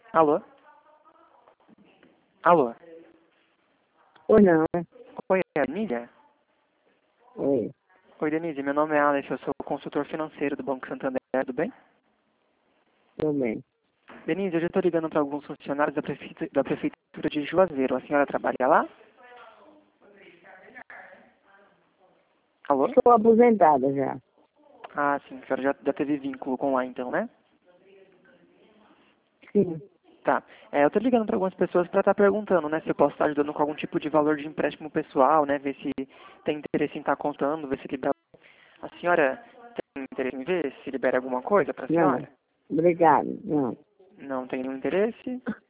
Alô? Alô? Ou não? Oi, é a Denise? Oi, Oi, Denise, meu nome é Alex, eu sou consultor financeiro do Banco Santander, tudo bem? tudo bem. Denise, eu já estou ligando para alguns funcionários da Prefeitura de Juazeiro. A senhora trabalha lá? Alô? Estou aposentada já. Ah, sim, a senhora já teve vínculo com lá então, né? Sim. Tá. Eu estou ligando para algumas pessoas para estar perguntando, né, se eu posso estar ajudando com algum tipo de valor de empréstimo pessoal, né, ver se tem interesse em estar contando, ver se libera. A senhora tem interesse em ver se libera alguma coisa para a Não. senhora? Obrigado. Não. Não tem nenhum interesse?